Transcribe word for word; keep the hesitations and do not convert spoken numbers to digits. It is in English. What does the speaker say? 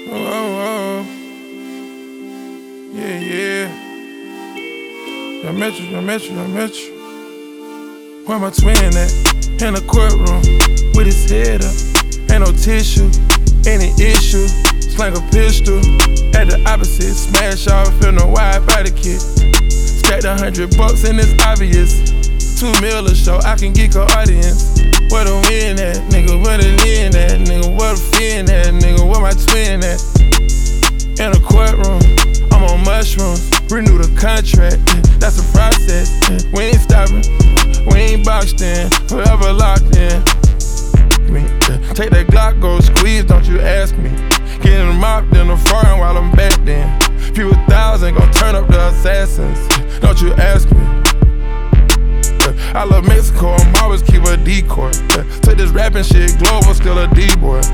Oh, oh, oh. Yeah, yeah. I met you, I met you, I met you. Where my twin at? In the courtroom, with his head up. Ain't no tissue, any issue. Slang a pistol, at the opposite. Smash off in a wide body kit. Stacked a hundred bucks and it's obvious. Two mil a show, I can geek an audience. Where the win at, nigga? Where the lean at, nigga? Where the fin at, nigga? Where my twin at? In a courtroom, I'm on mushrooms. Renew the contract, that's a process. We ain't stopping, we ain't boxed in, forever locked in. Take that Glock, go squeeze, don't you ask me. Getting mopped in the foreign while I'm back then. Few thousand gon' turn up the assassins, don't you ask me. I love Mexico, I'm always keep a decoy. Take this rapping shit global, still a D-boy.